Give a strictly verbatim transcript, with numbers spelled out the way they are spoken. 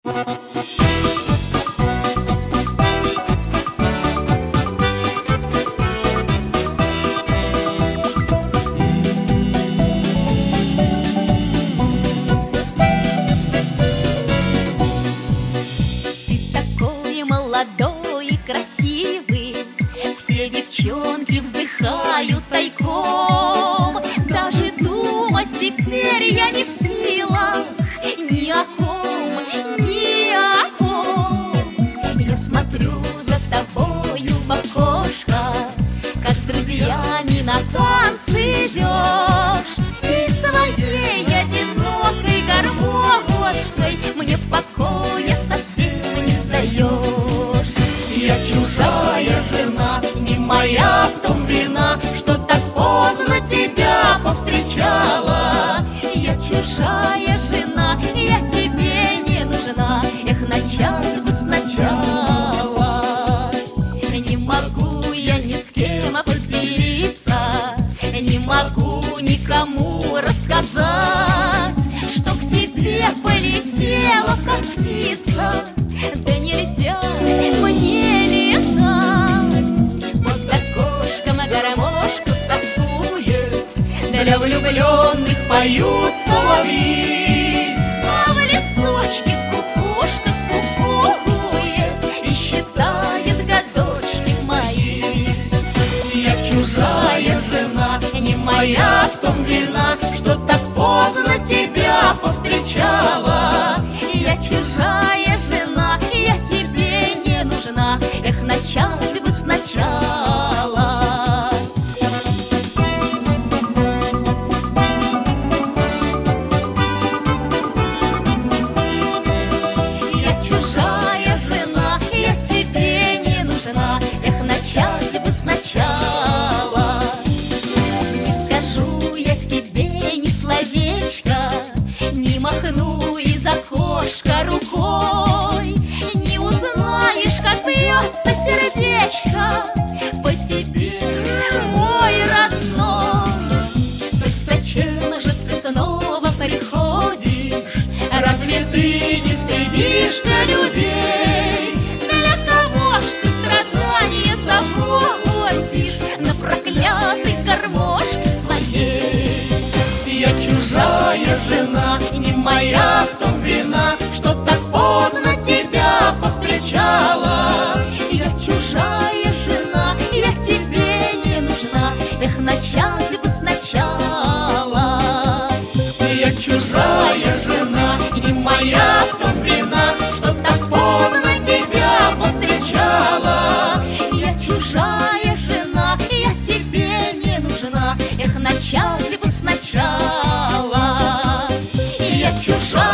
Молодой и красивый, все девчонки вздыхают тайком. Даже думать теперь я не в силах ни о ком, ни о ком. Я смотрю за тобою в окошко, как с друзьями на танцы идешь. Ты своей одинокой гармошкой мне покоя совсем не даешь. Я чужая жена, не моя в том вина, что так поздно тебя повстречала. Я чужая жена, я тебе не нужна, эх, начать бы сначала. Не могу я ни с кем поделиться, не могу никому рассказать, что к тебе полетела, как птица. Да нельзя мне летать. Под окошком гармошку тоскует, для влюбленных поют соловьи. А в лесочке кукушка кукует и считает годочки мои. Я чужая жена, не моя в том вина, что так поздно тебя повстречала. Я чужая жена, я тебе не нужна, эх, начать бы сначала. Я чужая жена, я тебе не нужна, эх, начать бы сначала. Не скажу я тебе ни словечка, не махну из окошка рукой, не узнаешь, как бьется сердечко по тебе, мой родной. Так зачем же ты снова приходишь? Разве ты не стыдишься людей? Для кого ж ты страдания заводишь на проклятой гармошке своей? Я чужая жена, не моя в том вина, что так поздно тебя повстречала. Я чужая жена, я тебе не нужна, эх, начать бы сначала. Я чужая жена, не моя в том вина, что так поздно тебя повстречала. Я чужая жена, я тебе не нужна, эх, начать бы сначала. Я чужая